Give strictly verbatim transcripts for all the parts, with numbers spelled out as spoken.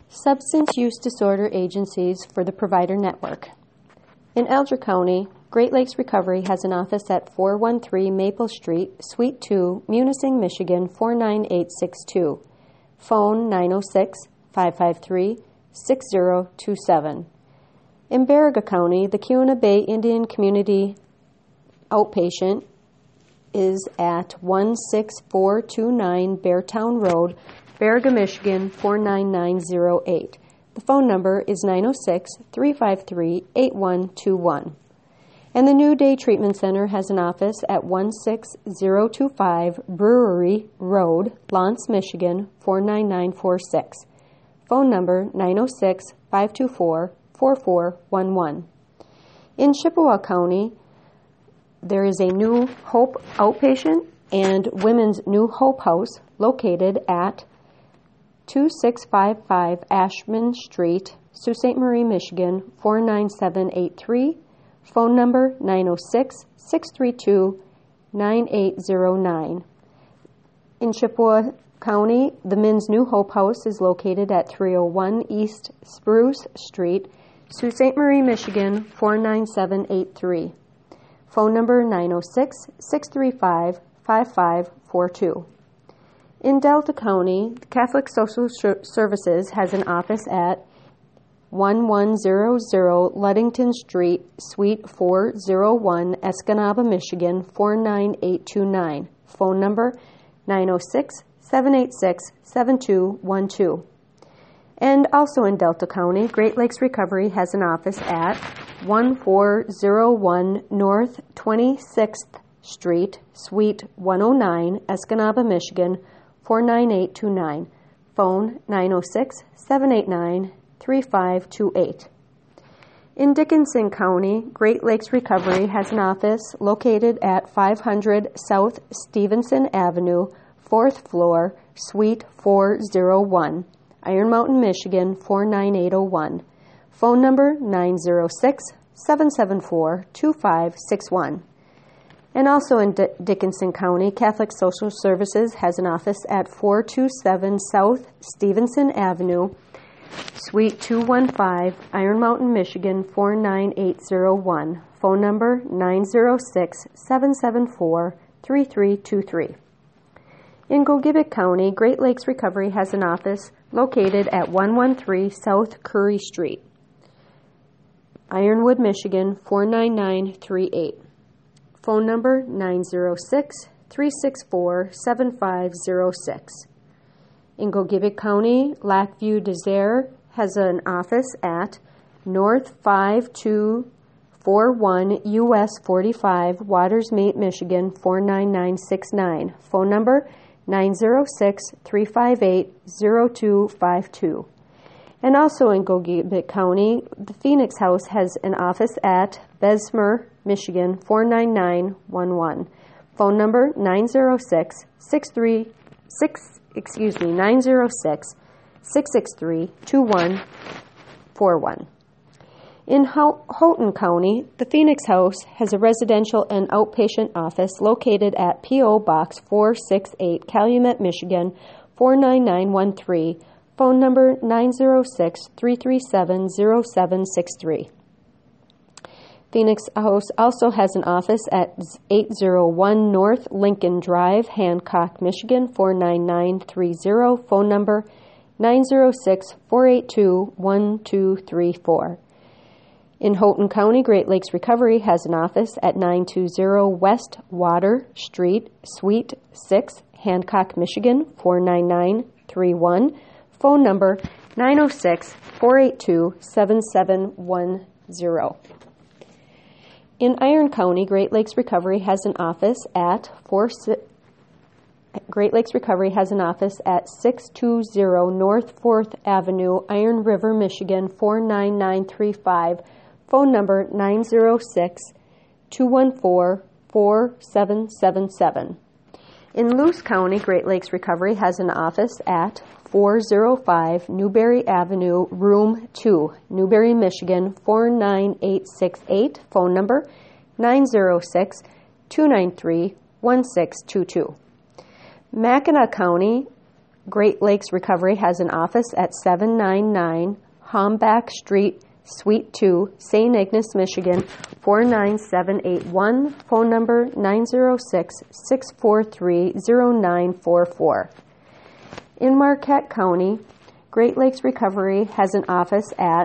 Substance Use Disorder Agencies for the Provider Network. In Alger County, Great Lakes Recovery has an office at four one three Maple Street, Suite two, Munising, Michigan four nine eight six two. Phone nine oh six, five five three, six oh two seven. In Baraga County, the Kiona Bay Indian Community Outpatient is at one six four two nine Beartown Road, Baraga, Michigan four nine nine oh eight. The phone number is nine oh six, three five three, eight one two one. And the New Day Treatment Center has an office at one six zero two five Brewery Road, Lawrence, Michigan four nine nine four six. Phone number nine oh six, five two four, four four one one. In Chippewa County, there is a New Hope Outpatient and Women's New Hope House located at two six five five Ashman Street, Sault Ste. Marie, Michigan four nine seven eight three. Phone number nine oh six, six three two, nine eight oh nine. In Chippewa County, the Men's New Hope House is located at three oh one East Spruce Street, Sault Ste. Marie, Michigan four nine seven eight three. Phone number nine oh six, six three five, five five four two. In Delta County, Catholic Social Services has an office at one one zero zero Ludington Street, Suite four oh one, Escanaba, Michigan four nine eight two nine. Phone number nine oh six, seven eight six, seven two one two. And also in Delta County, Great Lakes Recovery has an office at one four zero one North twenty-sixth Street, Suite one oh nine, Escanaba, Michigan four nine eight two nine. Phone nine oh six, seven eight nine, three five two eight. In Dickinson County, Great Lakes Recovery has an office located at five hundred South Stevenson Avenue, fourth floor, Suite four oh one, Iron Mountain, Michigan four nine eight oh one. Phone number nine oh six, seven seven four, two five six one. And also in D- Dickinson County, Catholic Social Services has an office at four two seven South Stevenson Avenue, Suite two one five, Iron Mountain, Michigan four nine eight oh one. Phone number nine oh six, seven seven four, three three two three. In Gogebic County, Great Lakes Recovery has an office located at one one three South Curry Street, Ironwood, Michigan four nine nine three eight. Phone number nine oh six, three six four, seven five oh six. In Gogebic County, Lackview Desert has an office at North five two four one U S forty-five, Watersmeet, Michigan four nine nine six nine. Phone number nine oh six, three five eight, oh two five two. And also in Gogebic County, the Phoenix House has an office at Bessemer, Michigan four nine nine one one. Phone number nine oh six, six three six, excuse me, nine oh six, six six three, two one four one. In Ho- Houghton County, the Phoenix House has a residential and outpatient office located at P O Box four six eight, Calumet, Michigan four nine nine one three. Phone number nine oh six, three three seven, oh seven six three. Phoenix House also has an office at eight oh one North Lincoln Drive, Hancock, Michigan four nine nine three oh. Phone number nine oh six, four eight two, one two three four. In Houghton County, Great Lakes Recovery has an office at nine two zero West Water Street, Suite six, Hancock, Michigan four nine nine three one. Phone number nine oh six, four eight two, seven seven one zero. In Iron County, Great Lakes Recovery has an office at four Great Lakes Recovery has an office at six two zero North fourth Avenue, Iron River, Michigan four nine nine three five. Phone number nine oh six, two one four, four seven seven seven. In Luce County, Great Lakes Recovery has an office at four oh five Newberry Avenue, Room two, Newberry, Michigan four nine eight six eight. Phone number nine oh six, two nine three, one six two two. Mackinac County, Great Lakes Recovery has an office at seven ninety-nine Hombach Street, Suite two, Saint Ignace, Michigan, four nine seven eight one, phone number nine zero six, six four three, zero nine four four. In Marquette County, Great Lakes Recovery has an office at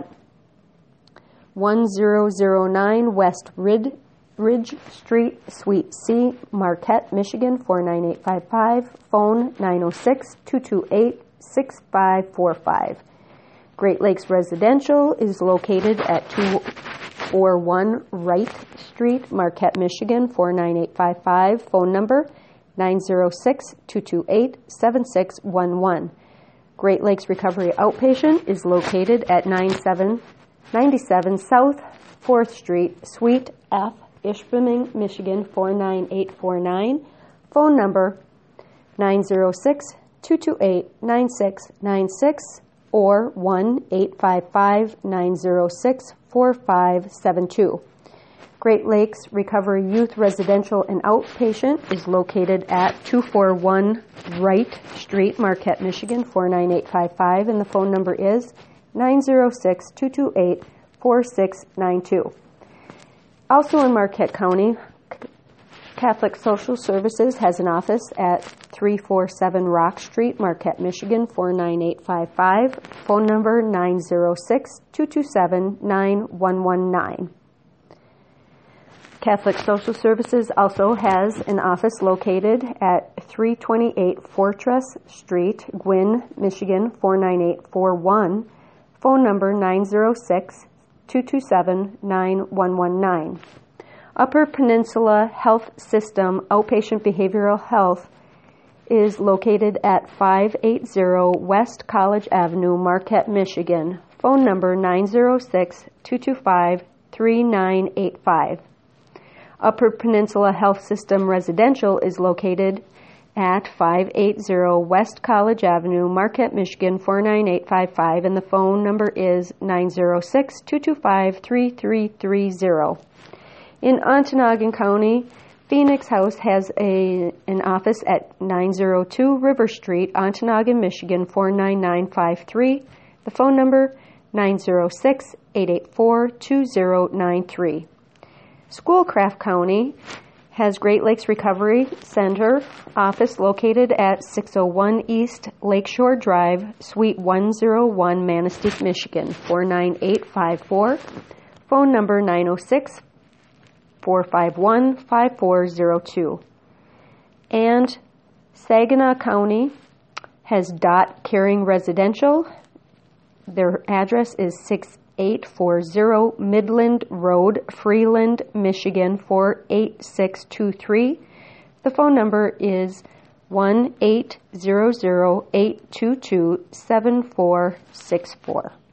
one thousand nine West Ridge, Ridge Street, Suite C, Marquette, Michigan, four nine eight five five, phone nine zero six, two two eight, six five four five. Great Lakes Residential is located at two forty-one Wright Street, Marquette, Michigan, four nine eight five five, phone number nine zero six, two two eight, seven six one one. Great Lakes Recovery Outpatient is located at ninety-seven South fourth Street, Suite F, Ishpeming, Michigan, four nine eight four nine, phone number nine zero six, two two eight, nine six nine six or one eight five five, nine zero six, four five seven two. Great Lakes Recovery Youth Residential and Outpatient is located at two forty-one Wright Street, Marquette, Michigan, four nine eight five five, and the phone number is nine zero six, two two eight, four six nine two. Also in Marquette County, Catholic Social Services has an office at three forty-seven Rock Street, Marquette, Michigan, four nine eight five five, phone number nine zero six, two two seven, nine one one nine. Catholic Social Services also has an office located at three twenty-eight Fortress Street, Gwinn, Michigan, four nine eight four one, phone number nine zero six, two two seven, nine one one nine. Upper Peninsula Health System Outpatient Behavioral Health is located at five eighty West College Avenue, Marquette, Michigan, phone number nine zero six, two two five, three nine eight five. Upper Peninsula Health System Residential is located at five eighty West College Avenue, Marquette, Michigan, four nine eight five five, and the phone number is nine zero six, two two five, three three three zero. In Ontonagon County, Phoenix House has a, an office at nine oh two River Street, Ontonagon, Michigan, four nine nine five three. The phone number nine zero six, eight eight four, two zero nine three. Schoolcraft County has Great Lakes Recovery Center office located at six oh one East Lakeshore Drive, Suite one oh one, Manistee, Michigan, four nine eight five four. Phone number nine zero six, four five one, five four zero two. And Saginaw County has Dot Caring Residential. Their address is six eight four zero Midland Road, Freeland, Michigan, four eight six two three. The phone number is one eight zero zero, eight two two, seven four six four.